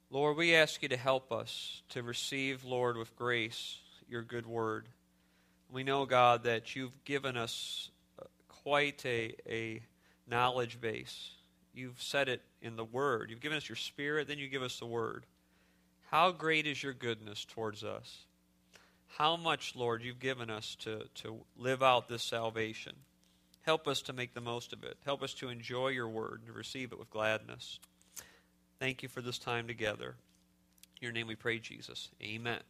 Lord, we ask you to help us to receive, Lord, with grace, your good word. We know, God, that you've given us quite a knowledge base. You've said it in the word. You've given us your spirit, then you give us the word. How great is your goodness towards us. How much, Lord, you've given us to live out this salvation. Help us to make the most of it. Help us to enjoy your word and to receive it with gladness. Thank you for this time together. In your name we pray, Jesus. Amen.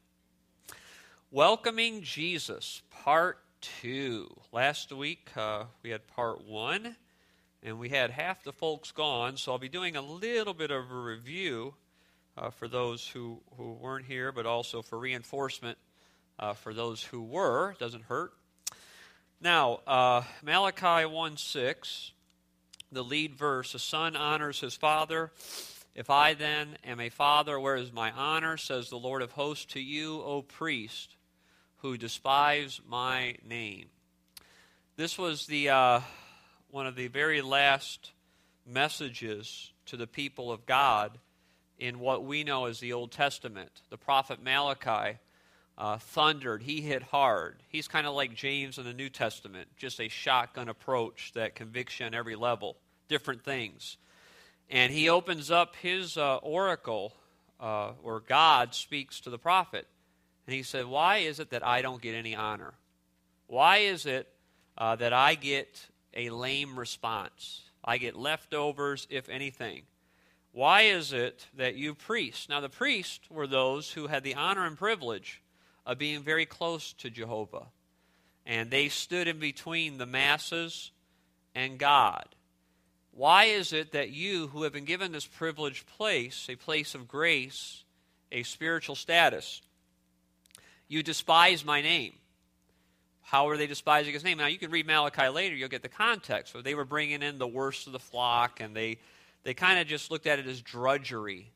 Welcoming Jesus, Part 2. Last week we had Part 1, and we had half the folks gone, so I'll be doing a little bit of a review for those who weren't here, but also for reinforcement for those who were. Doesn't hurt. Now, Malachi 1:6, the lead verse, "A son honors his father. If I then am a father, where is my honor? Says the Lord of hosts to you, O priest, who despise my name." This was the one of the very last messages to the people of God in what we know as the Old Testament. The prophet Malachi thundered. He hit hard. He's kind of like James in the New Testament, just a shotgun approach that convicts you on every level, different things. And he opens up his oracle, where God speaks to the prophet. And he said, why is it that I don't get any honor? Why is it that I get a lame response? I get leftovers, if anything. Why is it that you priests? Now the priests were those who had the honor and privilege of being very close to Jehovah. And they stood in between the masses and God. Why is it that you, who have been given this privileged place, a place of grace, a spiritual status, you despise my name? How are they despising his name? Now, you can read Malachi later, you'll get the context. So they were bringing in the worst of the flock, and they kind of just looked at it as drudgery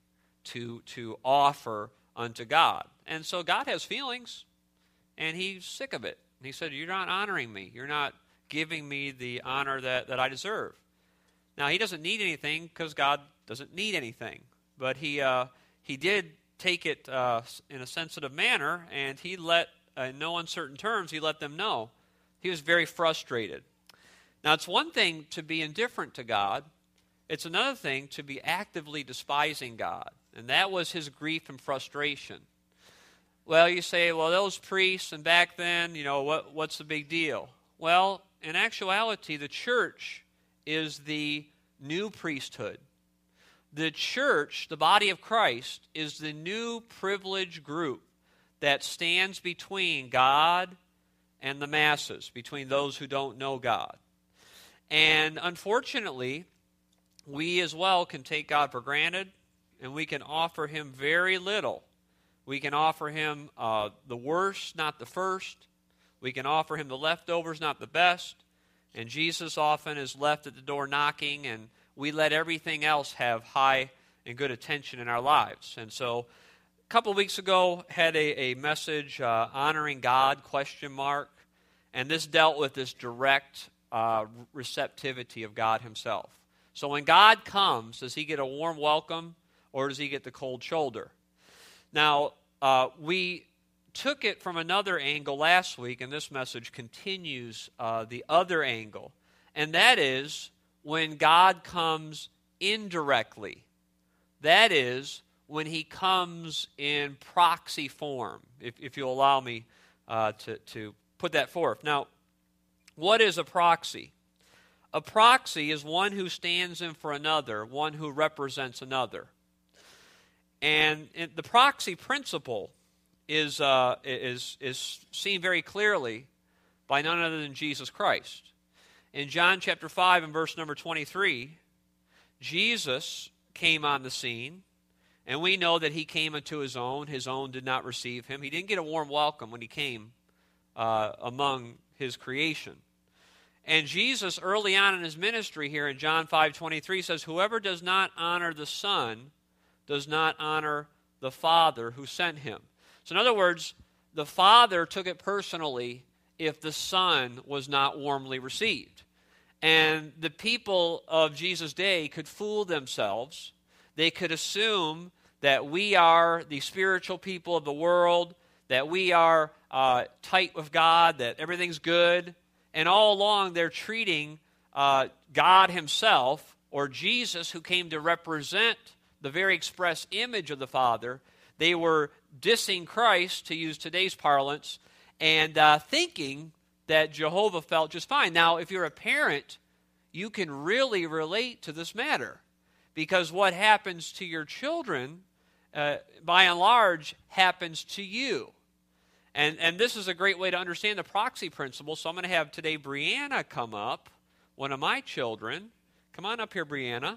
to offer unto God. And so God has feelings, and he's sick of it. And he said, you're not honoring me. You're not giving me the honor that I deserve. Now, he doesn't need anything because God doesn't need anything. But he did take it in a sensitive manner, and he let, in no uncertain terms, he let them know. He was very frustrated. Now, it's one thing to be indifferent to God. It's another thing to be actively despising God. And that was his grief and frustration. Well, you say, well, those priests, and back then, what's the big deal? Well, in actuality, the church is the new priesthood. The church, the body of Christ, is the new privileged group that stands between God and the masses, between those who don't know God. And unfortunately, we as well can take God for granted, and we can offer him very little. We can offer him the worst, not the first. We can offer him the leftovers, not the best. And Jesus often is left at the door knocking, and we let everything else have high and good attention in our lives. And so a couple of weeks ago, had a message, honoring God, ? And this dealt with this direct receptivity of God himself. So when God comes, does he get a warm welcome, or does he get the cold shoulder? Now, we took it from another angle last week, and this message continues the other angle. And that is when God comes indirectly. That is when he comes in proxy form, if you'll allow me to put that forth. Now, what is a proxy? A proxy is one who stands in for another, one who represents another. And the proxy principle is seen very clearly by none other than Jesus Christ. In John chapter 5 and verse number 23, Jesus came on the scene, and we know that he came unto his own did not receive him. He didn't get a warm welcome when he came among his creation. And Jesus, early on in his ministry here in John 5:23, says, whoever does not honor the Son does not honor the Father who sent him. So in other words, the Father took it personally if the Son was not warmly received. And the people of Jesus' day could fool themselves. They could assume that we are the spiritual people of the world, that we are tight with God, that everything's good. And all along they're treating God himself, or Jesus, who came to represent the very express image of the Father. They were dissing Christ, to use today's parlance, and thinking that Jehovah felt just fine. Now, if you're a parent, you can really relate to this matter, because what happens to your children, by and large, happens to you. And this is a great way to understand the proxy principle. So I'm going to have today Brianna come up, one of my children. Come on up here, Brianna.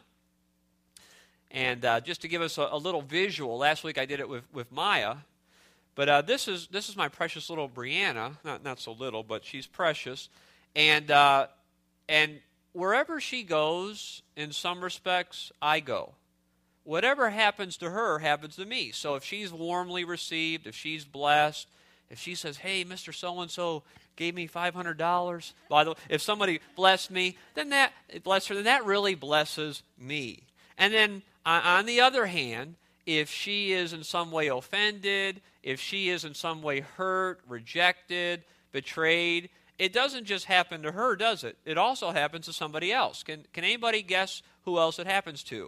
And just to give us a little visual, last week I did it with Maya. But this is my precious little Brianna. Not so little, but she's precious. And wherever she goes, in some respects, I go. Whatever happens to her happens to me. So if she's warmly received, if she's blessed, if she says, hey, Mr. So-and-so gave me $500, by the way, if somebody blessed me, then that really blesses me. And then on the other hand, if she is in some way offended, if she is in some way hurt, rejected, betrayed, it doesn't just happen to her, does it? It also happens to somebody else. Can anybody guess who else it happens to?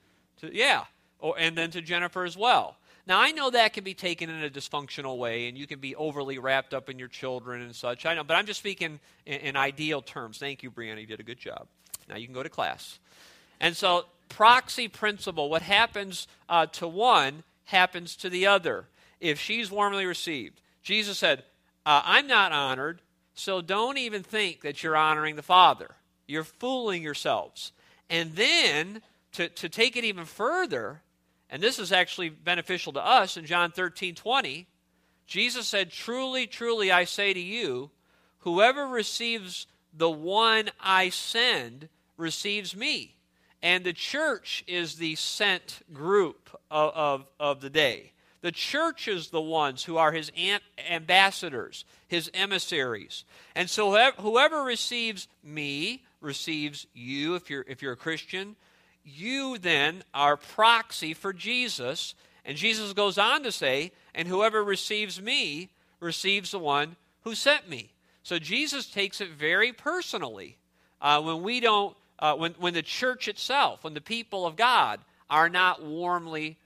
Yeah, and then to Jennifer as well. Now, I know that can be taken in a dysfunctional way, and you can be overly wrapped up in your children and such. I know, but I'm just speaking in ideal terms. Thank you, Brianna. You did a good job. Now you can go to class. And so, proxy principle, what happens to one happens to the other. If she's warmly received, Jesus said, I'm not honored, so don't even think that you're honoring the Father. You're fooling yourselves. And then, to take it even further, and this is actually beneficial to us, in John 13:20, Jesus said, truly, truly, I say to you, whoever receives the one I send receives me. And the church is the sent group of the day. The church is the ones who are his ambassadors, his emissaries. And so whoever receives me receives you, if you're a Christian. You then are proxy for Jesus. And Jesus goes on to say, and whoever receives me receives the one who sent me. So Jesus takes it very personally when we don't, when the church itself, when the people of God are not warmly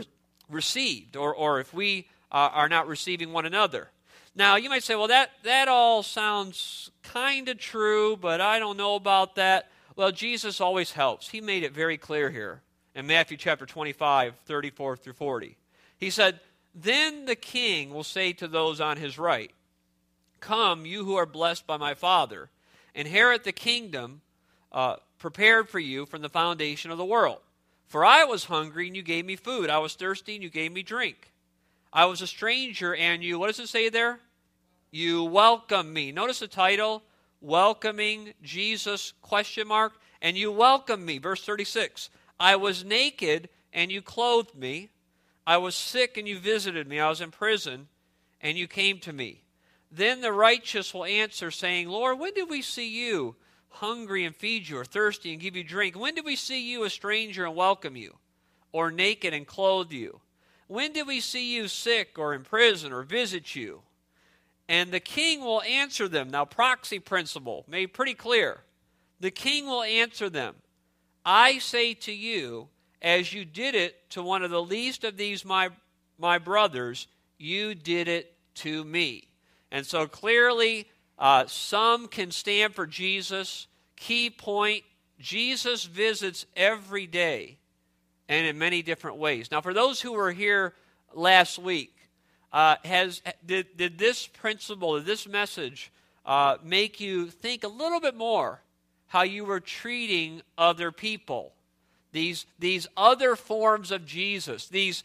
received, or if we are not receiving one another. Now, you might say, well, that all sounds kind of true, but I don't know about that. Well, Jesus always helps. He made it very clear here in Matthew chapter 25, 34 through 40. He said, then the king will say to those on his right, come, you who are blessed by my Father, inherit the kingdom prepared for you from the foundation of the world. For I was hungry, and you gave me food. I was thirsty, and you gave me drink. I was a stranger, and you, what does it say there? You welcomed me. Notice the title, welcoming Jesus, ? And you welcomed me. Verse 36, I was naked, and you clothed me. I was sick, and you visited me. I was in prison, and you came to me. Then the righteous will answer, saying, Lord, when did we see you hungry and feed you, or thirsty and give you drink? When did we see you a stranger and welcome you, or naked and clothe you? When did we see you sick or in prison or visit you? And the king will answer them. Now, proxy principle made pretty clear. The king will answer them, I say to you, as you did it to one of the least of these my brothers, you did it to me. And so clearly, some can stand for Jesus. Key point, Jesus visits every day and in many different ways. Now, for those who were here last week, did this principle, did this message make you think a little bit more how you were treating other people? These other forms of Jesus, these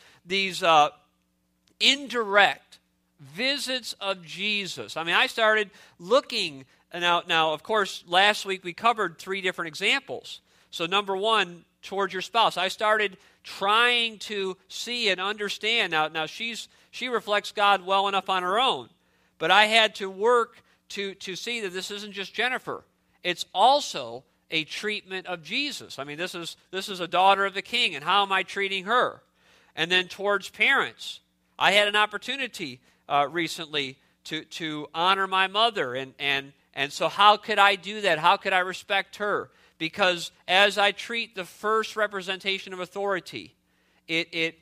indirect visits of Jesus. I mean, I started looking, now, of course, last week we covered 3 different examples. So number 1, towards your spouse. I started trying to see and understand. Now she reflects God well enough on her own, but I had to work to see that this isn't just Jennifer. It's also a treatment of Jesus. I mean, this is a daughter of the king, and how am I treating her? And then towards parents, I had an opportunity recently to honor my mother, and so how could I do that? How could I respect her? Because as I treat the first representation of authority, it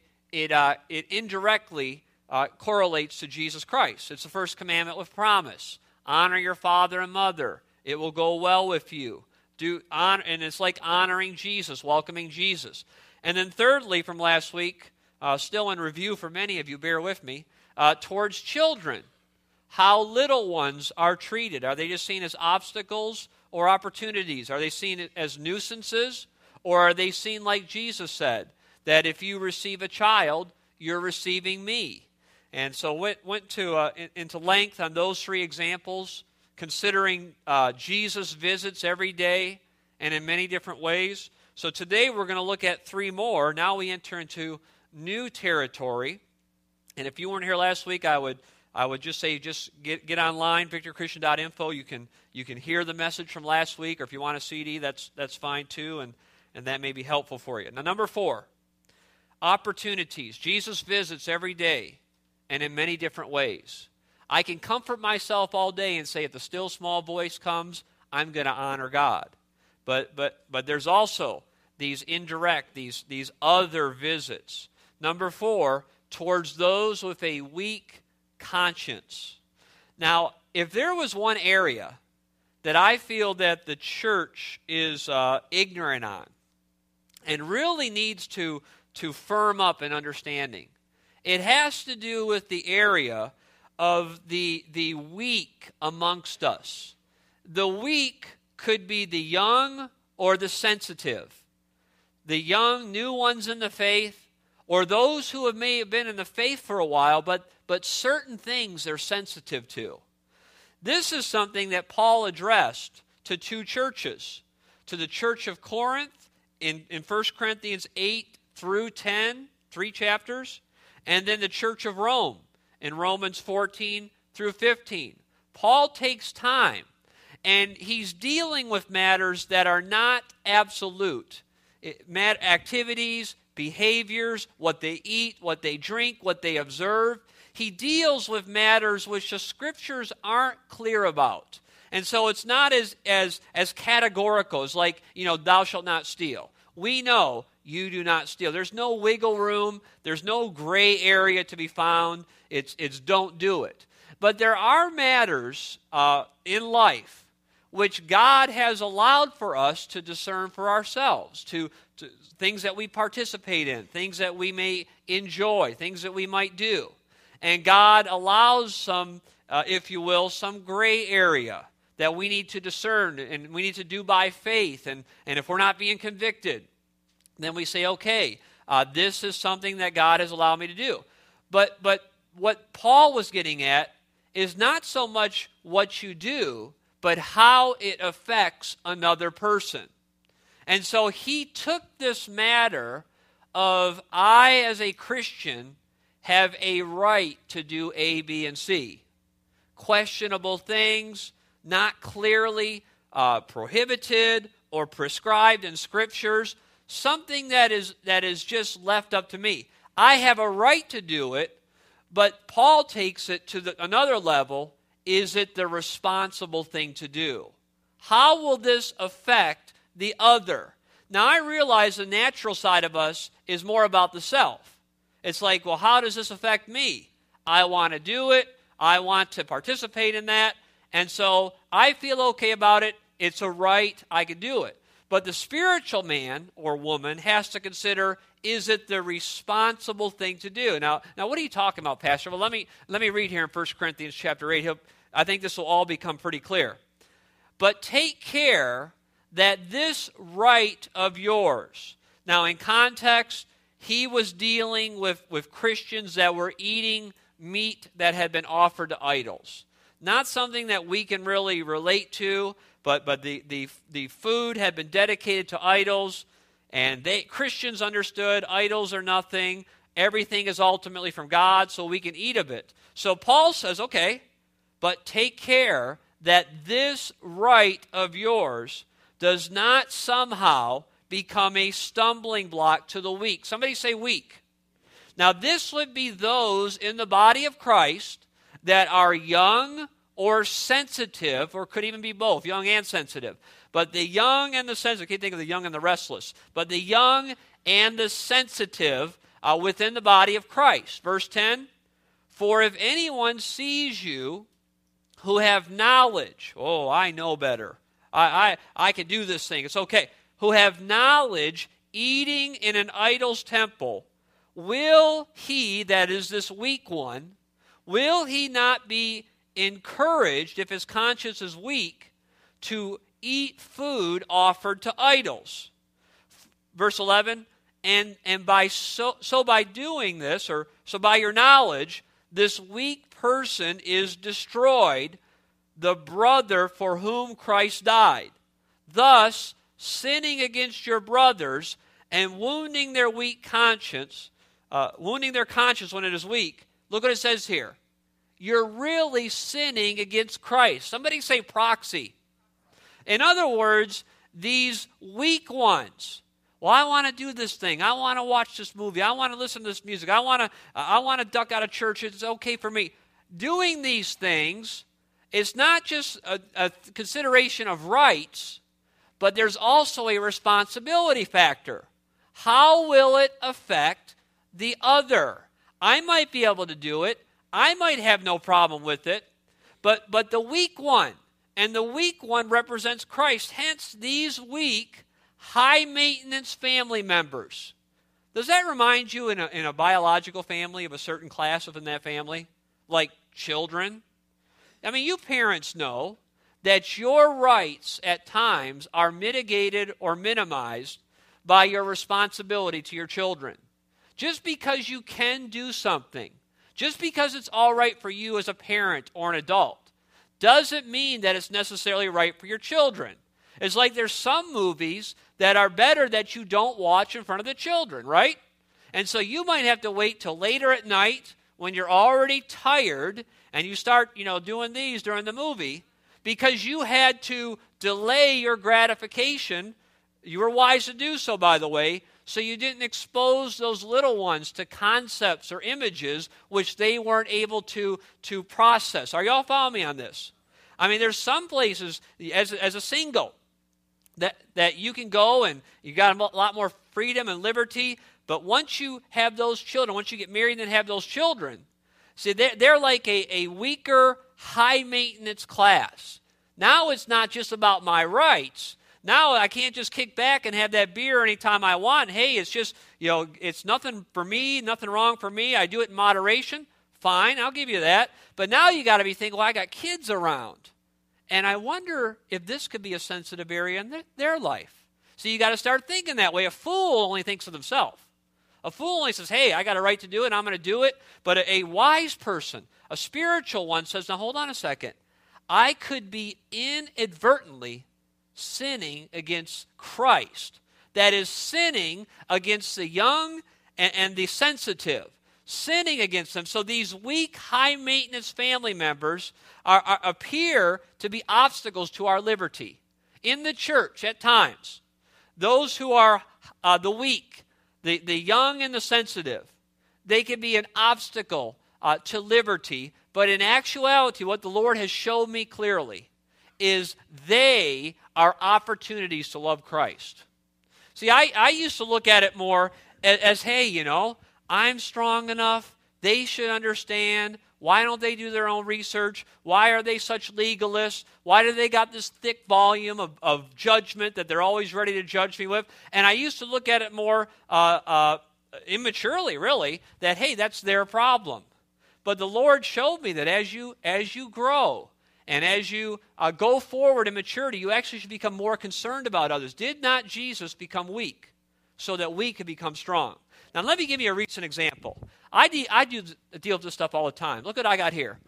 indirectly correlates to Jesus Christ. It's the first commandment with promise. Honor your father and mother. It will go well with you. And it's like honoring Jesus, welcoming Jesus. And then thirdly, from last week, still in review for many of you, bear with me, towards children. How little ones are treated. Are they just seen as obstacles or opportunities? Are they seen as nuisances? Or are they seen like Jesus said, that if you receive a child, you're receiving me? And so went into length on those three examples, considering Jesus' visits every day and in many different ways. So today we're going to look at three more. Now we enter into new territory. And if you weren't here last week, I would just say get online, victorychristian.info. You can hear the message from last week, or if you want a CD, that's fine too, and that may be helpful for you. Now, number 4, opportunities. Jesus visits every day and in many different ways. I can comfort myself all day and say, if the still small voice comes, I'm going to honor God. But there's also these indirect, these other visits. Number 4, towards those with a weak conscience. Now, if there was one area that I feel that the church is ignorant on and really needs to firm up in understanding, it has to do with the area of the weak amongst us. The weak could be the young or the sensitive. The young, new ones in the faith, or those who may have been in the faith for a while, but certain things they're sensitive to. This is something that Paul addressed to 2 churches. To the church of Corinth in 1 Corinthians 8 through 10, 3 chapters, and then the church of Rome in Romans 14 through 15. Paul takes time, and he's dealing with matters that are not absolute. Activities, behaviors, what they eat, what they drink, what they observe. He deals with matters which the Scriptures aren't clear about. And so it's not as categorical as like, thou shalt not steal. We know you do not steal. There's no wiggle room. There's no gray area to be found. It's don't do it. But there are matters in life which God has allowed for us to discern for ourselves, to things that we participate in, things that we may enjoy, things that we might do. And God allows some, if you will, some gray area that we need to discern and we need to do by faith. And if we're not being convicted, then we say, okay, this is something that God has allowed me to do. But what Paul was getting at is not so much what you do, but how it affects another person. And so he took this matter of I, as a Christian, have a right to do A, B, and C. Questionable things, not clearly prohibited or prescribed in Scriptures, something that is just left up to me. I have a right to do it, but Paul takes it to another level. Is it the responsible thing to do? How will this affect the other? Now, I realize the natural side of us is more about the self. It's like, well, how does this affect me? I want to do it. I want to participate in that. And so I feel okay about it. It's a right. I can do it. But the spiritual man or woman has to consider, is it the responsible thing to do? Now what are you talking about, Pastor? Well, let me read here in 1 Corinthians chapter 8. I think this will all become pretty clear. But take care that this right of yours. Now, in context, he was dealing with Christians that were eating meat that had been offered to idols. Not something that we can really relate to, but the food had been dedicated to idols, and Christians understood idols are nothing. Everything is ultimately from God, so we can eat of it. So Paul says, okay, but take care that this right of yours does not somehow become a stumbling block to the weak. Somebody say weak. Now, this would be those in the body of Christ that are young or sensitive, or could even be both, young and sensitive. But the young and the sensitive, I can't think of the young and the restless, but the young and the sensitive within the body of Christ. Verse 10, for if anyone sees you who have knowledge, oh, I know better, I can do this thing, it's okay, who have knowledge eating in an idol's temple, will he, that is this weak one, will he not be encouraged, if his conscience is weak, to eat food offered to idols? Verse 11, and by by doing this, or so by your knowledge, this weak person is destroyed, the brother for whom Christ died. Thus, sinning against your brothers and wounding their weak conscience, wounding their conscience when it is weak. Look what it says here. You're really sinning against Christ. Somebody say proxy. In other words, these weak ones. Well, I want to do this thing. I want to watch this movie. I want to listen to this music. I want to duck out of church. It's okay for me. Doing these things is not just a consideration of rights, but there's also a responsibility factor. How will it affect the other? I might be able to do it. I might have no problem with it. But the weak one, and the weak one represents Christ. Hence, these weak, high-maintenance family members. Does that remind you in a biological family of a certain class within that family? Like children? I mean, you parents know that your rights at times are mitigated or minimized by your responsibility to your children. Just because you can do something, just because it's all right for you as a parent or an adult, doesn't mean that it's necessarily right for your children. It's like there's some movies that are better that you don't watch in front of the children, right? And so you might have to wait till later at night when you're already tired and you start, doing these during the movie because you had to delay your gratification. You were wise to do so, by the way, so you didn't expose those little ones to concepts or images which they weren't able to process. Are y'all following me on this? I mean, there's some places, as a single, that you can go and you got a lot more freedom and liberty, but once you have those children, once you get married and have those children, see, they're like a weaker, high-maintenance class. Now it's not just about my rights. Now I can't just kick back and have that beer anytime I want. Hey, it's just, it's nothing for me, nothing wrong for me. I do it in moderation. Fine, I'll give you that. But now you got to be thinking, well, I got kids around. And I wonder if this could be a sensitive area in their life. So you got to start thinking that way. A fool only thinks of himself. A fool only says, hey, I got a right to do it, I'm going to do it. But a wise person, a spiritual one, says, now hold on a second. I could be inadvertently sinning against Christ. That is, sinning against the young and the sensitive. Sinning against them. So these weak, high-maintenance family members appear to be obstacles to our liberty. In the church, at times, those who are the weak, the young and the sensitive, they can be an obstacle to liberty. But in actuality, what the Lord has shown me clearly is they are opportunities to love Christ. See, I used to look at it more as hey, I'm strong enough. They should understand. Why don't they do their own research? Why are they such legalists? Why do they got this thick volume of judgment that they're always ready to judge me with? And I used to look at it more immaturely, really, that, hey, that's their problem. But the Lord showed me that as you grow and as you go forward in maturity, you actually should become more concerned about others. Did not Jesus become weak so that we could become strong? Now, let me give you a recent example. I deal with this stuff all the time. Look what I got here.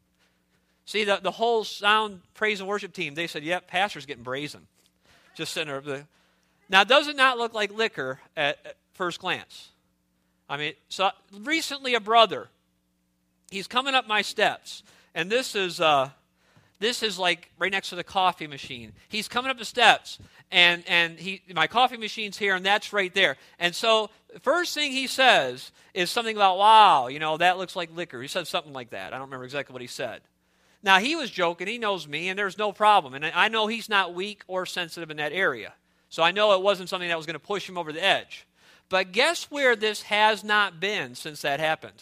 See, the whole sound praise and worship team, they said, yep, pastor's getting brazen. Just sitting there. Now, does it not look like liquor at first glance? I mean, so recently a brother, he's coming up my steps, and this is This is like right next to the coffee machine. He's coming up the steps, and my coffee machine's here, and that's right there. And so first thing he says is something about, wow, that looks like liquor. He said something like that. I don't remember exactly what he said. Now, he was joking. He knows me, and there's no problem. And I know he's not weak or sensitive in that area. So I know it wasn't something that was going to push him over the edge. But guess where this has not been since that happened?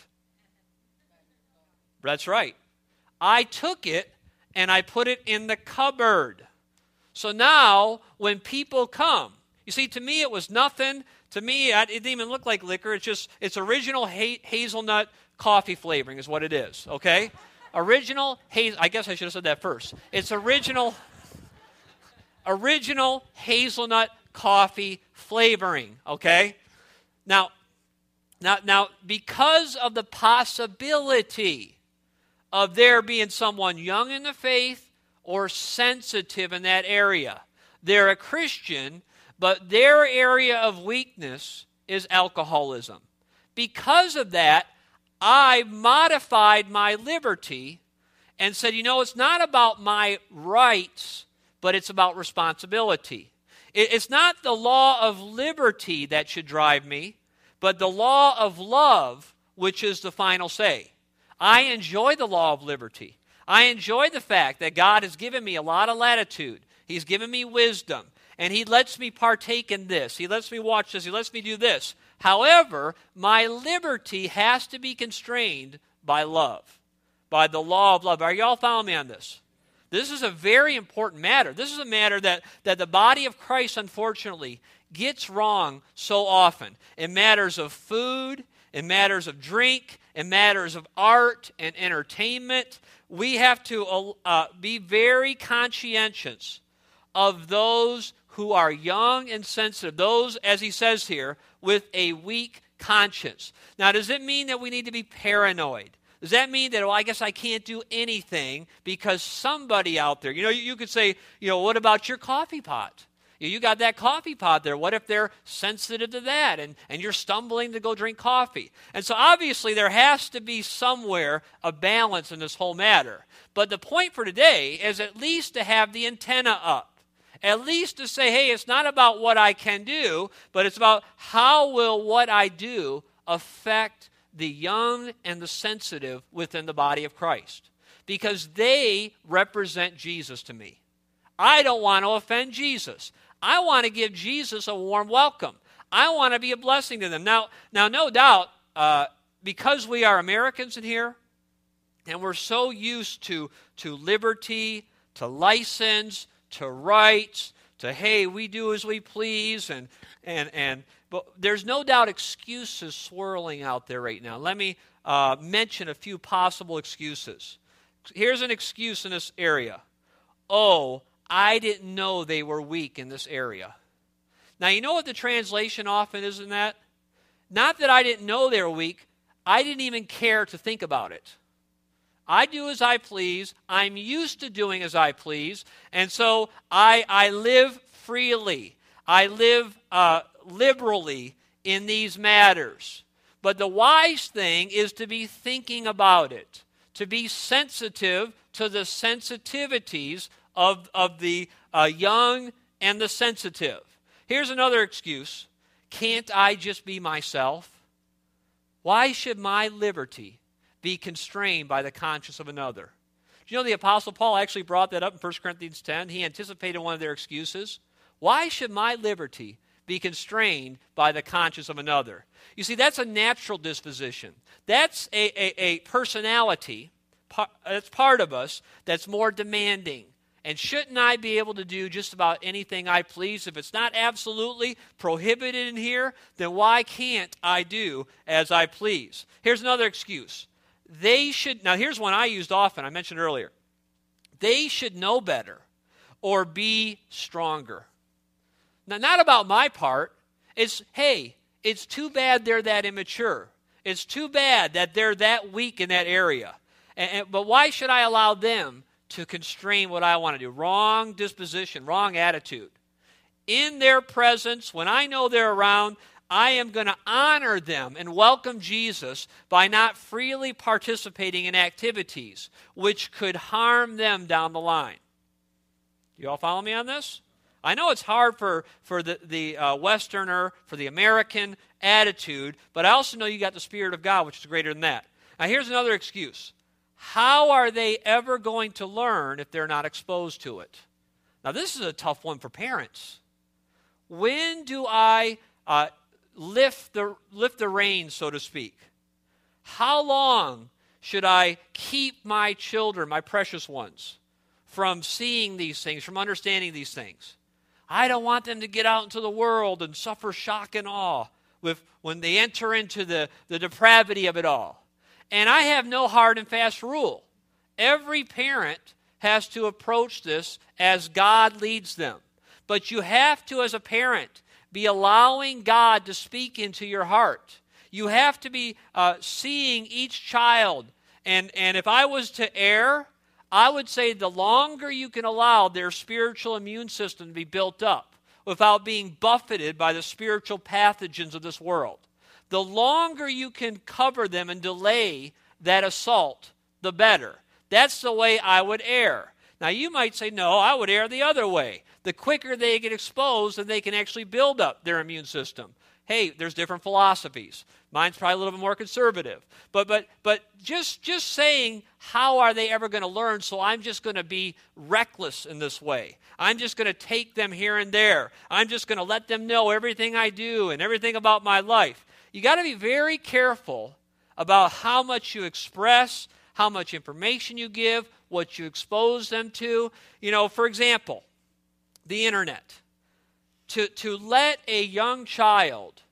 That's right. I took it and I put it in the cupboard. So now when people come, you see, to me it was nothing. To me, it didn't even look like liquor. It's original hazelnut coffee flavoring is what it is, okay? I guess I should have said that first. It's original hazelnut coffee flavoring, okay? Now, because of the possibility of there being someone young in the faith or sensitive in that area, they're a Christian, but their area of weakness is alcoholism. Because of that, I modified my liberty and said, it's not about my rights, but it's about responsibility. It's not the law of liberty that should drive me, but the law of love, which is the final say. I enjoy the law of liberty. I enjoy the fact that God has given me a lot of latitude. He's given me wisdom, and He lets me partake in this. He lets me watch this. He lets me do this. However, my liberty has to be constrained by love, by the law of love. Are you all following me on this? This is a very important matter. This is a matter that the body of Christ, unfortunately, gets wrong so often. In matters of food, in matters of drink, in matters of art and entertainment, we have to be very conscientious of those who are young and sensitive, those, as he says here, with a weak conscience. Now, does it mean that we need to be paranoid? Does that mean that, I guess I can't do anything because somebody out there, you could say, what about your coffee pot? You got that coffee pot there. What if they're sensitive to that and you're stumbling to go drink coffee? And so obviously there has to be somewhere a balance in this whole matter. But the point for today is at least to have the antenna up. At least to say, hey, it's not about what I can do, but it's about how will what I do affect the young and the sensitive within the body of Christ. Because they represent Jesus to me. I don't want to offend Jesus. I want to give Jesus a warm welcome. I want to be a blessing to them. Now, no doubt, because we are Americans in here, and we're so used to liberty, to license, to rights, to, hey, we do as we please, but there's no doubt excuses swirling out there right now. Let me mention a few possible excuses. Here's an excuse in this area. Oh, I didn't know they were weak in this area. Now, you know what the translation often is in that? Not that I didn't know they were weak. I didn't even care to think about it. I do as I please. I'm used to doing as I please. And so I live freely. I live liberally in these matters. But the wise thing is to be thinking about it, to be sensitive to the sensitivities of the young and the sensitive. Here's another excuse. Can't I just be myself? Why should my liberty be constrained by the conscience of another? Do you know the Apostle Paul actually brought that up in 1 Corinthians 10? He anticipated one of their excuses. Why should my liberty be constrained by the conscience of another? You see, that's a natural disposition. That's a personality, that's part of us, that's more demanding. And shouldn't I be able to do just about anything I please? If it's not absolutely prohibited in here, then why can't I do as I please? Here's another excuse. Now here's one I used often, I mentioned earlier. They should know better or be stronger. Now, not about my part. It's, hey, it's too bad they're that immature. It's too bad that they're that weak in that area. But why should I allow them to constrain what I want to do? Wrong disposition, wrong attitude. In their presence, when I know they're around, I am going to honor them and welcome Jesus by not freely participating in activities which could harm them down the line. You all follow me on this? I know it's hard for the Westerner, for the American attitude, but I also know you got the Spirit of God, which is greater than that. Now here's another excuse. How are they ever going to learn if they're not exposed to it? Now this is a tough one for parents. When do I lift the reins, so to speak? How long should I keep my children, my precious ones, from seeing these things, from understanding these things? I don't want them to get out into the world and suffer shock and awe when they enter into the depravity of it all. And I have no hard and fast rule. Every parent has to approach this as God leads them. But you have to, as a parent, be allowing God to speak into your heart. You have to be seeing each child. And if I was to err, I would say the longer you can allow their spiritual immune system to be built up without being buffeted by the spiritual pathogens of this world, the longer you can cover them and delay that assault, the better. That's the way I would err. Now you might say, no, I would err the other way. The quicker they get exposed, then they can actually build up their immune system. Hey, there's different philosophies. Mine's probably a little bit more conservative. But just saying, how are they ever going to learn? So I'm just going to be reckless in this way. I'm just going to take them here and there. I'm just going to let them know everything I do and everything about my life. You got to be very careful about how much you express, how much information you give, what you expose them to. For example, the internet. To let a young child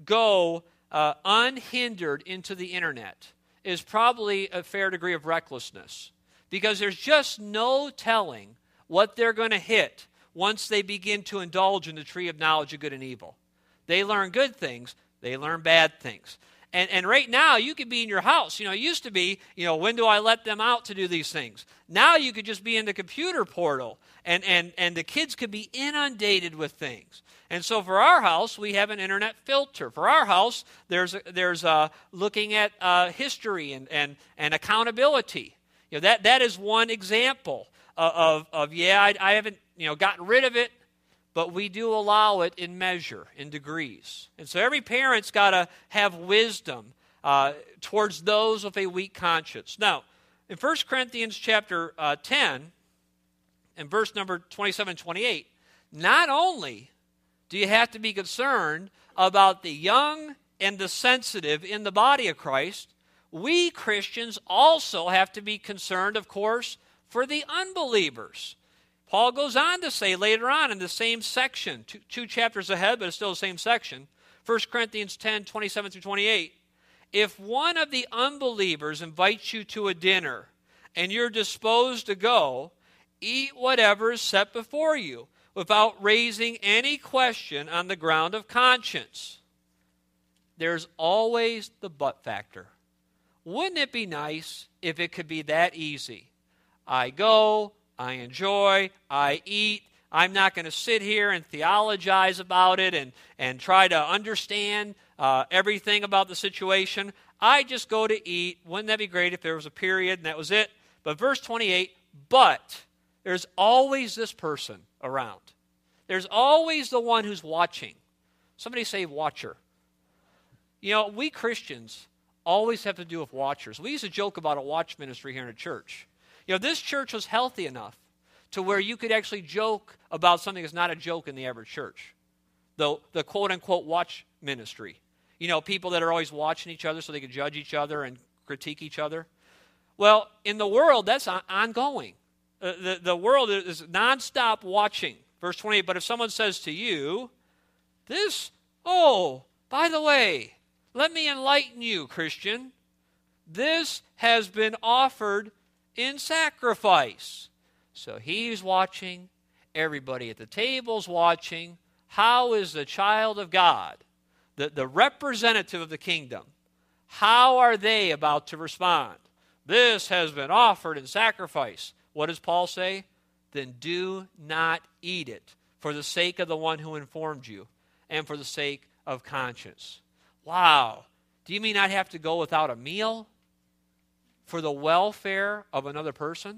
go unhindered into the internet is probably a fair degree of recklessness, because there's just no telling what they're going to hit once they begin to indulge in the tree of knowledge of good and evil. They learn good things, they learn bad things. And right now, you could be in your house. It used to be, when do I let them out to do these things? Now you could just be in the computer portal, and the kids could be inundated with things. And so for our house, we have an internet filter. For our house, there's looking at history and accountability. That is one example of I haven't gotten rid of it, but we do allow it in measure, in degrees. And so every parent's got to have wisdom towards those with a weak conscience. Now, in 1 Corinthians chapter 10, and verse number 27 and 28, not only do you have to be concerned about the young and the sensitive in the body of Christ, we Christians also have to be concerned, of course, for the unbelievers. Paul goes on to say later on in the same section, two chapters ahead, but it's still the same section, 1 Corinthians 10, 27 through 28, if one of the unbelievers invites you to a dinner and you're disposed to go, eat whatever is set before you without raising any question on the ground of conscience. There's always the but factor. Wouldn't it be nice if it could be that easy? I go, I enjoy, I eat. I'm not going to sit here and theologize about it and try to understand everything about the situation. I just go to eat. Wouldn't that be great if there was a period and that was it? But verse 28, but there's always this person around. There's always the one who's watching. Somebody say watcher. We Christians always have to do with watchers. We used to joke about a watch ministry here in the church. This church was healthy enough to where you could actually joke about something that's not a joke in the average church. The quote-unquote watch ministry. People that are always watching each other so they can judge each other and critique each other. Well, in the world, that's ongoing. The world is nonstop watching. Verse 28, but if someone says to you, by the way, let me enlighten you, Christian. This has been offered in sacrifice. So he's watching. Everybody at the table's watching. How is the child of God, the representative of the kingdom, how are they about to respond? This has been offered in sacrifice. What does Paul say? Then do not eat it for the sake of the one who informed you and for the sake of conscience. Wow. Do you mean I'd have to go without a meal for the welfare of another person?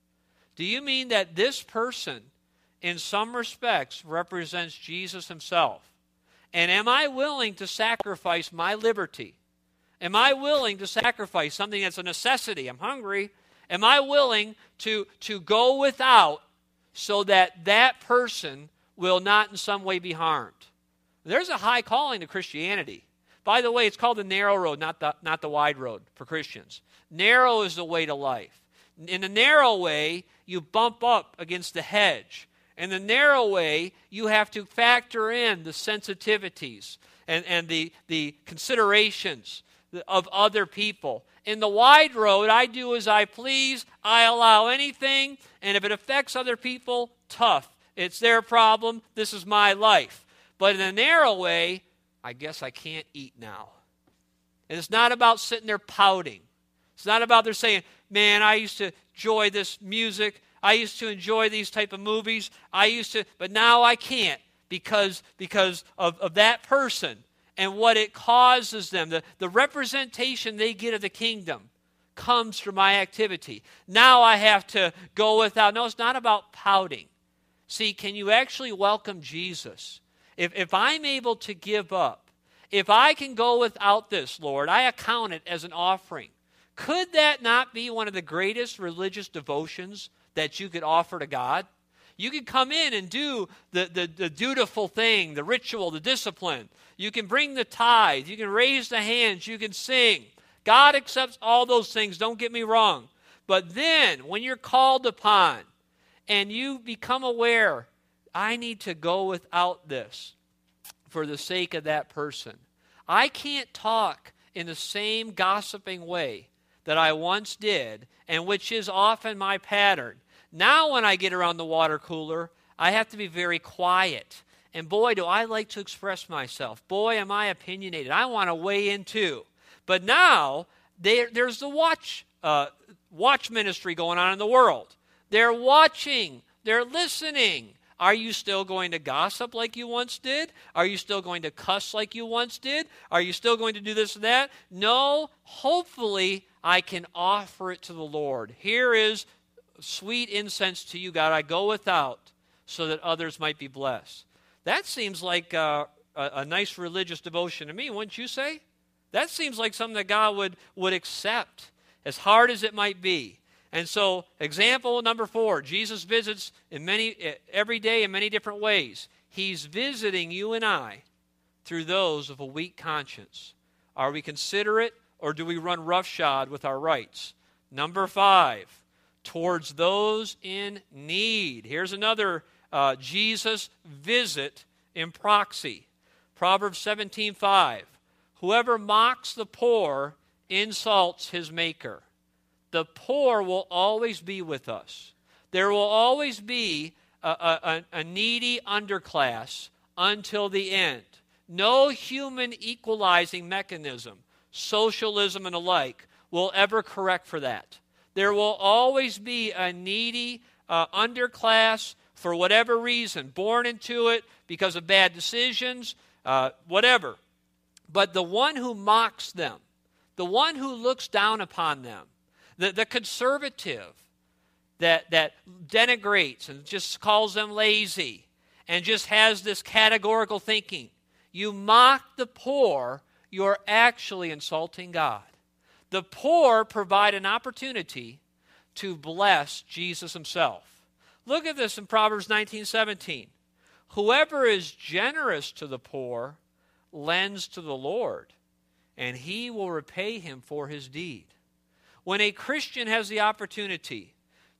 Do you mean that this person, in some respects, represents Jesus himself? And am I willing to sacrifice my liberty? Am I willing to sacrifice something that's a necessity? I'm hungry. Am I willing to go without so that that person will not in some way be harmed? There's a high calling to Christianity. By the way, it's called the narrow road, not the wide road for Christians. Narrow is the way to life. In the narrow way, you bump up against the hedge. In the narrow way, you have to factor in the sensitivities and the considerations of other people. In the wide road, I do as I please. I allow anything, and if it affects other people, tough. It's their problem. This is my life. But in the narrow way, I guess I can't eat now. And it's not about sitting there pouting. It's not about they're saying, man, I used to enjoy this music. I used to enjoy these type of movies. But now I can't because of that person and what it causes them. The representation they get of the kingdom comes from my activity. Now I have to go without. No, it's not about pouting. See, can you actually welcome Jesus? If I'm able to give up, if I can go without this, Lord, I account it as an offering. Could that not be one of the greatest religious devotions that you could offer to God? You can come in and do the dutiful thing, the ritual, the discipline. You can bring the tithe. You can raise the hands. You can sing. God accepts all those things, don't get me wrong. But then, when you're called upon and you become aware, I need to go without this for the sake of that person. I can't talk in the same gossiping way that I once did, and which is often my pattern. Now when I get around the water cooler, I have to be very quiet. And boy, do I like to express myself. Boy, am I opinionated. I want to weigh in too. But now, there's the watch ministry going on in the world. They're watching. They're listening. Are you still going to gossip like you once did? Are you still going to cuss like you once did? Are you still going to do this and that? No. Hopefully, I can offer it to the Lord. Here is sweet incense to you, God. I go without so that others might be blessed. That seems like a nice religious devotion to me, wouldn't you say? That seems like something that God would accept, as hard as it might be. And so, example number 4, Jesus visits every day in many different ways. He's visiting you and I through those of a weak conscience. Are we considerate, or do we run roughshod with our rights? Number 5, towards those in need. Here's another Jesus visit in proxy. Proverbs 17:5. Whoever mocks the poor insults his maker. The poor will always be with us. There will always be a needy underclass until the end. No human equalizing mechanism, socialism and the like, will ever correct for that. There will always be a needy underclass for whatever reason, born into it because of bad decisions, whatever. But the one who mocks them, the one who looks down upon them, the conservative that denigrates and just calls them lazy and just has this categorical thinking, you mock the poor, you're actually insulting God. The poor provide an opportunity to bless Jesus himself. Look at this in Proverbs 19:17. Whoever is generous to the poor lends to the Lord, and he will repay him for his deed. When a Christian has the opportunity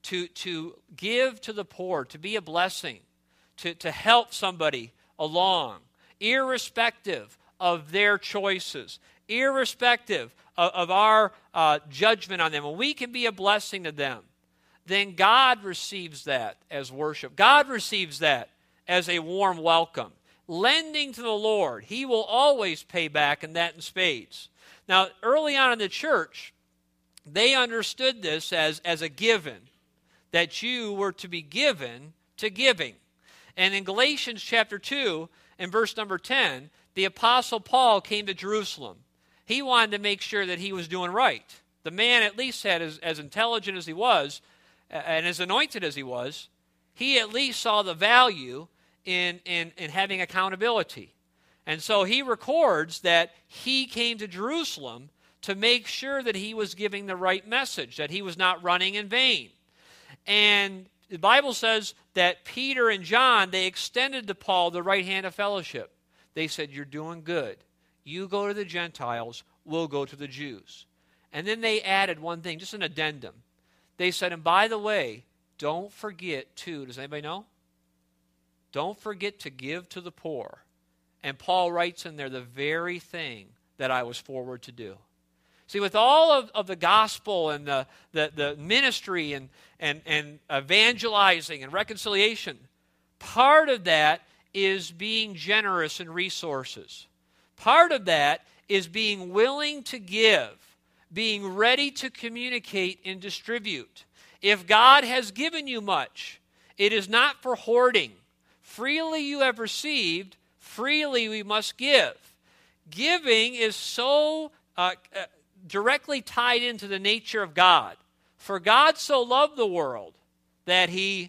to give to the poor, to be a blessing, to help somebody along, irrespective of their choices, irrespective of our judgment on them, when we can be a blessing to them, then God receives that as worship. God receives that as a warm welcome. Lending to the Lord, he will always pay back, and that in spades. Now, early on in the church, they understood this as a given, that you were to be given to giving. And in Galatians chapter 2, in verse number 10, the Apostle Paul came to Jerusalem, he wanted to make sure that he was doing right. The man at least had, as intelligent as he was, and as anointed as he was, he at least saw the value in having accountability. And so he records that he came to Jerusalem to make sure that he was giving the right message, that he was not running in vain. And the Bible says that Peter and John, they extended to Paul the right hand of fellowship. They said, you're doing good. You go to the Gentiles, we'll go to the Jews. And then they added one thing, just an addendum. They said, and by the way, don't forget to, does anybody know? Don't forget to give to the poor. And Paul writes in there, the very thing that I was forward to do. See, with all of the gospel and the ministry and evangelizing and reconciliation, part of that is being generous in resources. Part of that is being willing to give, being ready to communicate and distribute. If God has given you much, it is not for hoarding. Freely you have received, freely we must give. Giving is so directly tied into the nature of God. For God so loved the world that he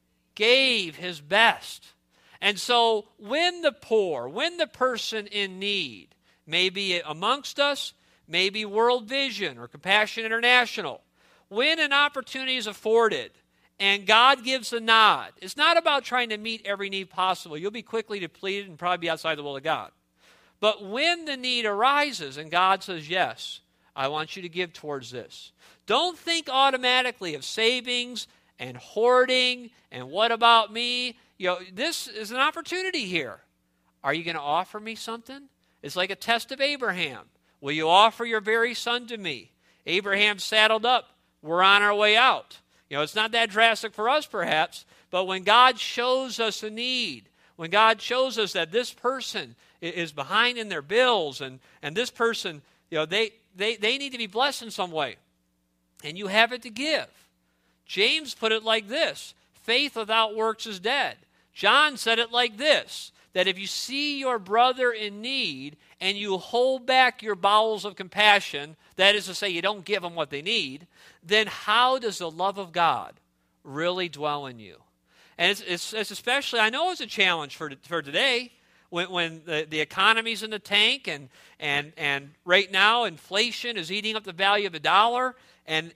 gave his best. And so when the poor, when the person in need, maybe amongst us, maybe World Vision or Compassion International, when an opportunity is afforded and God gives a nod, it's not about trying to meet every need possible. You'll be quickly depleted and probably be outside the will of God. But when the need arises and God says, yes, I want you to give towards this. Don't think automatically of savings and hoarding and what about me. This is an opportunity here. Are you going to offer me something? It's like a test of Abraham. Will you offer your very son to me? Abraham saddled up. We're on our way out. It's not that drastic for us perhaps, but when God shows us a need, when God shows us that this person is behind in their bills and this person, they need to be blessed in some way, and you have it to give. James put it like this: faith without works is dead. John said it like this, that if you see your brother in need and you hold back your bowels of compassion, that is to say you don't give them what they need, then how does the love of God really dwell in you? And it's especially, I know it's a challenge for today, when the economy's in the tank and right now inflation is eating up the value of the dollar. And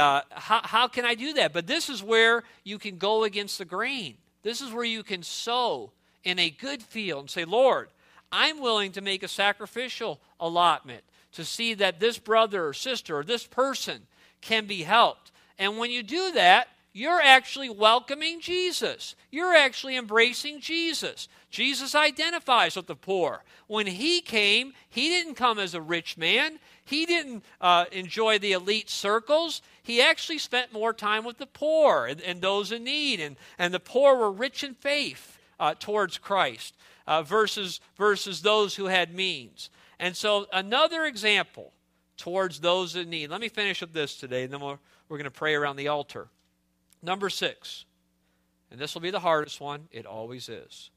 how can I do that? But this is where you can go against the grain. This is where you can sow in a good field and say, Lord, I'm willing to make a sacrificial allotment to see that this brother or sister or this person can be helped. And when you do that, you're actually welcoming Jesus. You're actually embracing Jesus. Jesus identifies with the poor. When he came, he didn't come as a rich man. He didn't enjoy the elite circles. He actually spent more time with the poor and those in need. And the poor were rich in faith towards Christ versus those who had means. And so another example towards those in need. Let me finish with this today, and then we're going to pray around the altar. Number 6, and this will be the hardest one. It always is.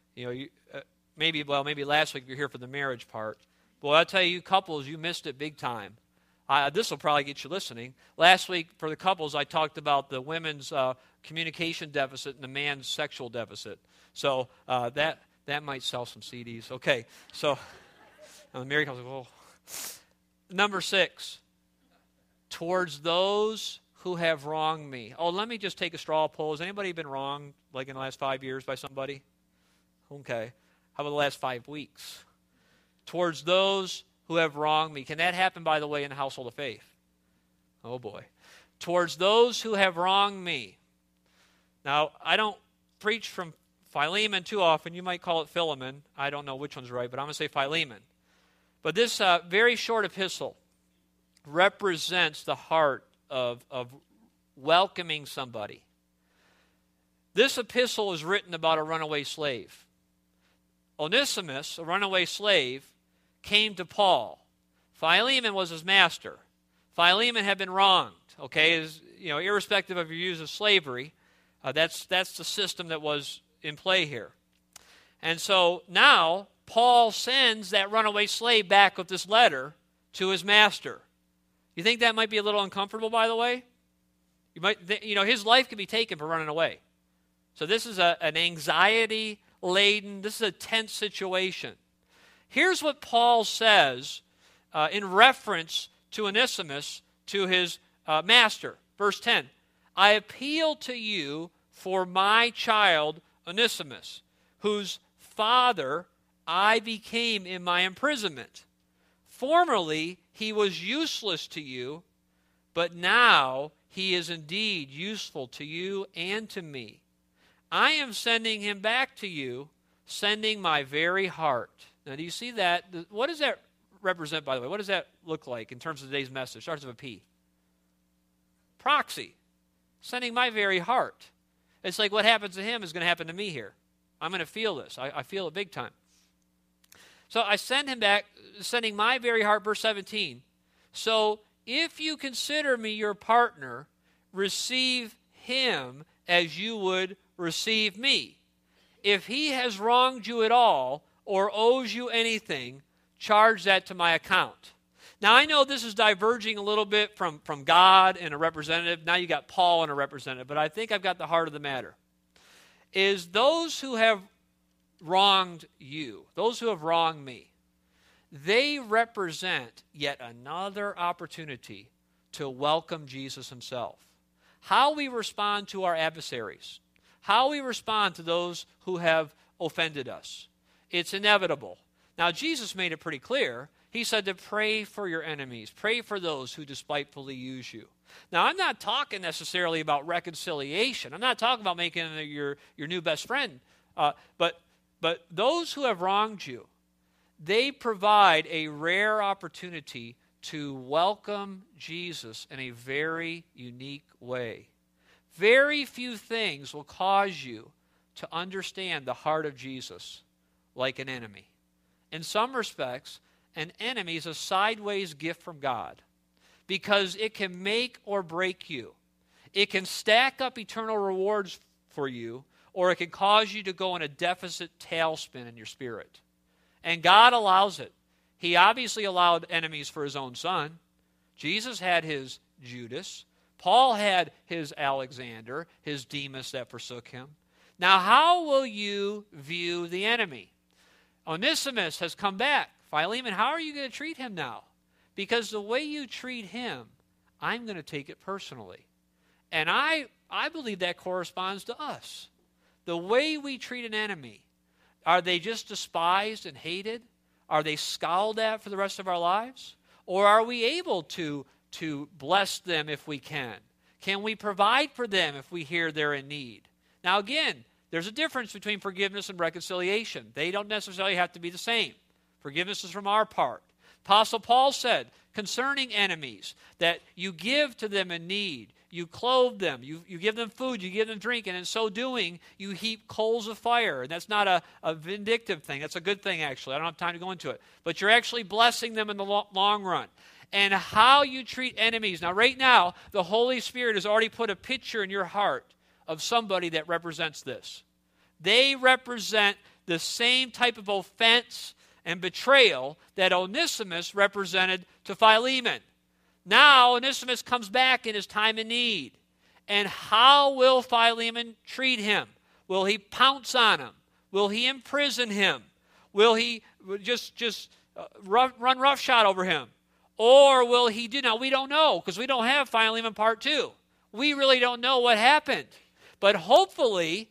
Maybe last week you're here for the marriage part. Well, I'll tell you, couples, you missed it big time. This will probably get you listening. Last week, for the couples, I talked about the women's communication deficit and the man's sexual deficit. So that might sell some CDs. Okay, so the married couples, oh. Number 6, towards those who have wronged me. Oh, let me just take a straw poll. Has anybody been wronged like in the last 5 years by somebody? Okay. How about the last 5 weeks? Towards those who have wronged me. Can that happen, by the way, in the household of faith? Oh, boy. Towards those who have wronged me. Now, I don't preach from Philemon too often. You might call it Philemon. I don't know which one's right, but I'm going to say Philemon. But this very short epistle represents the heart of welcoming somebody. This epistle is written about a runaway slave. Onesimus, a runaway slave, came to Paul. Philemon was his master. Philemon had been wronged. Okay, irrespective of your use of slavery, that's the system that was in play here. And so now Paul sends that runaway slave back with this letter to his master. You think that might be a little uncomfortable, by the way? His life could be taken for running away. So this is an anxiety-laden, this is a tense situation. Here's what Paul says in reference to Onesimus, to his master. Verse 10, I appeal to you for my child Onesimus, whose father I became in my imprisonment. Formerly he was useless to you, but now he is indeed useful to you and to me. I am sending him back to you, sending my very heart. Now, do you see that? What does that represent, by the way? What does that look like in terms of today's message? It starts with a P. Proxy. Sending my very heart. It's like what happens to him is going to happen to me here. I'm going to feel this. I feel it big time. So I send him back, sending my very heart, verse 17. So if you consider me your partner, receive him as you would receive me. If he has wronged you at all or owes you anything, charge that to my account. Now, I know this is diverging a little bit from God and a representative. Now you got Paul and a representative, but I think I've got the heart of the matter. Is those who have wronged you, those who have wronged me, they represent yet another opportunity to welcome Jesus himself. How we respond to our adversaries, how we respond to those who have offended us, it's inevitable. Now, Jesus made it pretty clear. He said to pray for your enemies, pray for those who despitefully use you. Now, I'm not talking necessarily about reconciliation. I'm not talking about making your new best friend. But those who have wronged you, they provide a rare opportunity to welcome Jesus in a very unique way. Very few things will cause you to understand the heart of Jesus like an enemy. In some respects, an enemy is a sideways gift from God because it can make or break you. It can stack up eternal rewards for you, or it can cause you to go in a deficit tailspin in your spirit. And God allows it. He obviously allowed enemies for his own son. Jesus had his Judas. Paul had his Alexander, his Demas that forsook him. Now, how will you view the enemy? Onesimus has come back. Philemon, how are you going to treat him now? Because the way you treat him, I'm going to take it personally. And I believe that corresponds to us. The way we treat an enemy, are they just despised and hated? Are they scowled at for the rest of our lives? Or are we able to bless them if we can? Can we provide for them if we hear they're in need? Now again, there's a difference between forgiveness and reconciliation. They don't necessarily have to be the same. Forgiveness is from our part. Apostle Paul said concerning enemies that you give to them in need. You clothe them. You give them food. You give them drink. And in so doing, you heap coals of fire. And that's not a vindictive thing. That's a good thing, actually. I don't have time to go into it. But you're actually blessing them in the long run. And how you treat enemies. Now, right now, the Holy Spirit has already put a picture in your heart of somebody that represents this. They represent the same type of offense and betrayal that Onesimus represented to Philemon. Now Onesimus comes back in his time of need. And how will Philemon treat him? Will he pounce on him? Will he imprison him? Will he just run roughshod over him? Or will he do? Now we don't know because we don't have Philemon part 2. We really don't know what happened. But hopefully,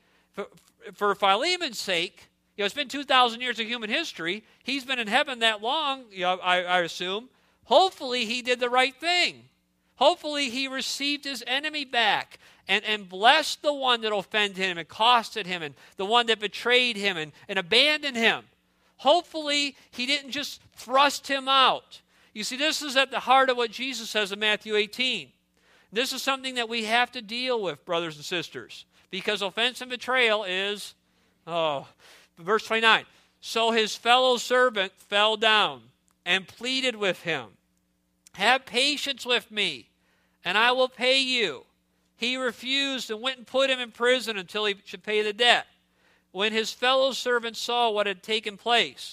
for Philemon's sake, it's been 2,000 years of human history. He's been in heaven that long, I assume. Hopefully he did the right thing. Hopefully he received his enemy back and blessed the one that offended him and costed him and the one that betrayed him and abandoned him. Hopefully he didn't just thrust him out. You see, this is at the heart of what Jesus says in Matthew 18. This is something that we have to deal with, brothers and sisters, because offense and betrayal is, verse 29. So his fellow servant fell down and pleaded with him, have patience with me, and I will pay you. He refused and went and put him in prison until he should pay the debt. When his fellow servants saw what had taken place,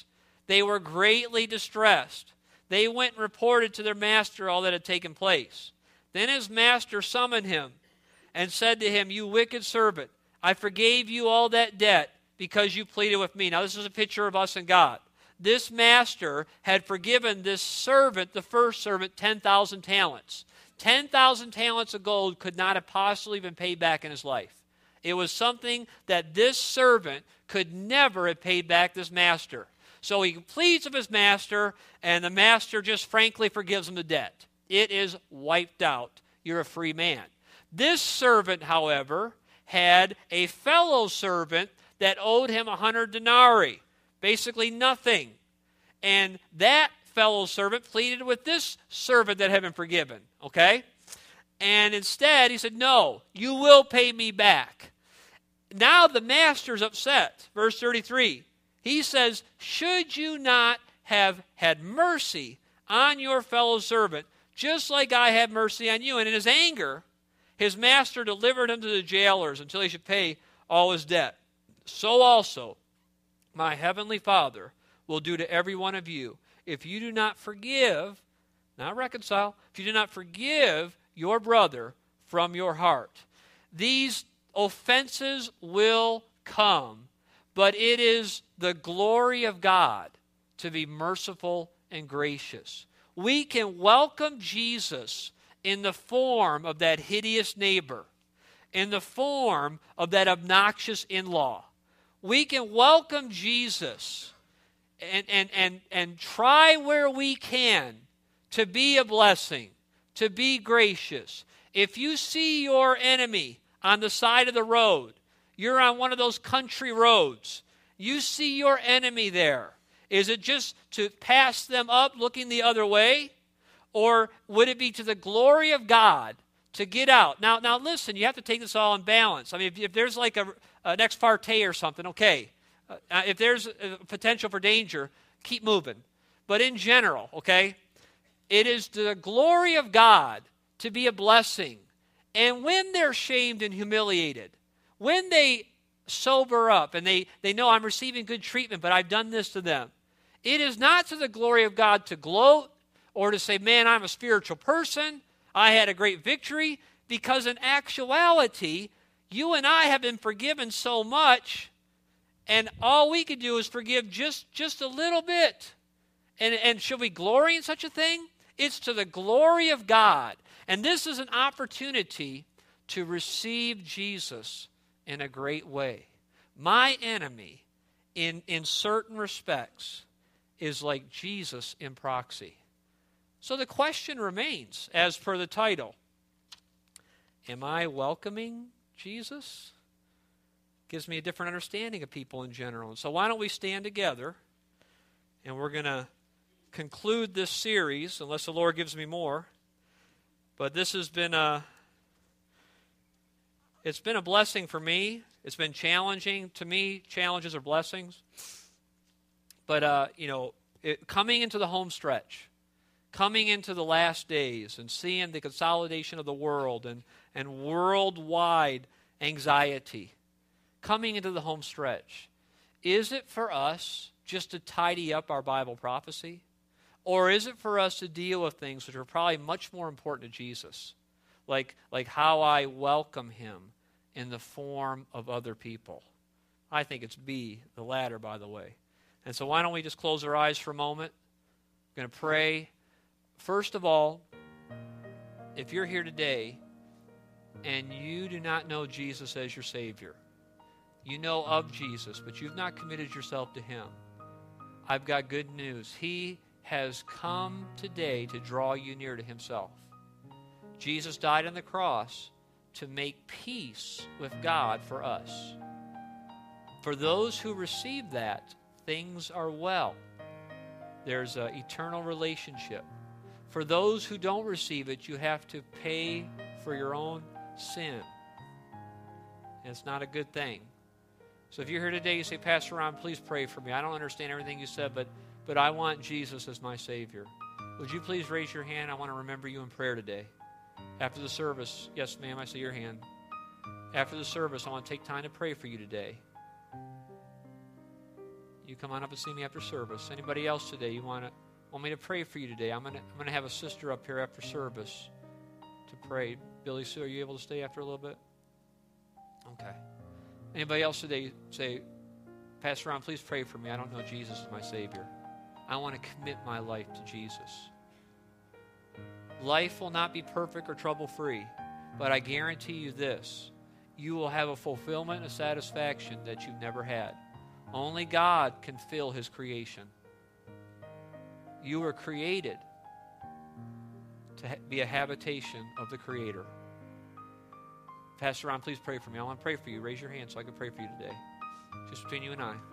They were greatly distressed. They went and reported to their master all that had taken place. Then his master summoned him and said to him, "You wicked servant, I forgave you all that debt because you pleaded with me." Now this is a picture of us and God. This master had forgiven this servant, the first servant, 10,000 talents. 10,000 talents of gold could not have possibly been paid back in his life. It was something that this servant could never have paid back this master. So he pleads with his master, and the master just frankly forgives him the debt. It is wiped out. You're a free man. This servant, however, had a fellow servant that owed him 100 denarii, basically nothing. And that fellow servant pleaded with this servant that had been forgiven, okay? And instead, he said, "No, you will pay me back." Now the master's upset. Verse 33, he says, "Should you not have had mercy on your fellow servant, just like I had mercy on you?" And in his anger, his master delivered him to the jailers until he should pay all his debt. "So also my heavenly Father will do to every one of you if you do not forgive," not reconcile, "if you do not forgive your brother from your heart." These offenses will come, but it is the glory of God to be merciful and gracious. We can welcome Jesus in the form of that hideous neighbor, in the form of that obnoxious in-law. We can welcome Jesus and try where we can to be a blessing, to be gracious. If you see your enemy on the side of the road, you're on one of those country roads, you see your enemy there, is it just to pass them up looking the other way? Or would it be to the glory of God to get out? Now listen, you have to take this all in balance. I mean, if there's like an ex parte or something, okay. If there's a potential for danger, keep moving. But in general, okay, it is to the glory of God to be a blessing. And when they're shamed and humiliated, when they sober up and they know I'm receiving good treatment, but I've done this to them, it is not to the glory of God to gloat or to say, "Man, I'm a spiritual person, I had a great victory," because in actuality, you and I have been forgiven so much, and all we can do is forgive just a little bit. And should we glory in such a thing? It's to the glory of God. And this is an opportunity to receive Jesus in a great way. My enemy, in certain respects, is like Jesus in proxy. So the question remains, as per the title, am I welcoming Jesus? Gives me a different understanding of people in general. And so why don't we stand together, and we're going to conclude this series, unless the Lord gives me more. But this has been it's been a blessing for me. It's been challenging to me. Challenges are blessings. But, coming into the home stretch, coming into the last days and seeing the consolidation of the world and worldwide anxiety, coming into the home stretch, is it for us just to tidy up our Bible prophecy? Or is it for us to deal with things which are probably much more important to Jesus? Like how I welcome him in the form of other people. I think it's B, the latter, by the way. And so why don't we just close our eyes for a moment? I'm going to pray. First of all, if you're here today and you do not know Jesus as your Savior, you know of Jesus, but you've not committed yourself to him, I've got good news. He has come today to draw you near to himself. Jesus died on the cross to make peace with God for us. For those who receive that, things are well. There's an eternal relationship. For those who don't receive it, you have to pay for your own sin. And it's not a good thing. So if you're here today, you say, "Pastor Ron, please pray for me. I don't understand everything you said, but I want Jesus as my Savior." Would you please raise your hand? I want to remember you in prayer today. After the service, yes, ma'am, I see your hand. After the service, I want to take time to pray for you today. You come on up and see me after service. Anybody else today, you want me to pray for you today? I'm gonna have a sister up here after service to pray. Billy Sue, are you able to stay after a little bit? Okay. Anybody else today say, Pastor Ron, please pray for me. I don't know Jesus as my Savior. I want to commit my life to Jesus. Life will not be perfect or trouble-free, but I guarantee you this. You will have a fulfillment and a satisfaction that you've never had. Only God can fill His creation. You were created to be a habitation of the Creator. Pastor Ron, please pray for me. I want to pray for you. Raise your hand so I can pray for you today. Just between you and I.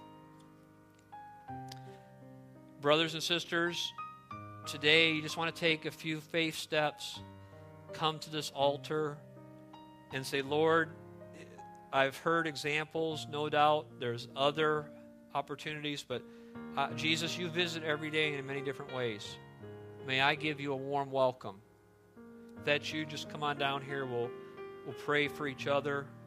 Brothers and sisters, today you just want to take a few faith steps, come to this altar, and say, Lord, I've heard examples, no doubt. There's other opportunities, but Jesus, you visit every day in many different ways. May I give you a warm welcome. That you just come on down here. We'll pray for each other.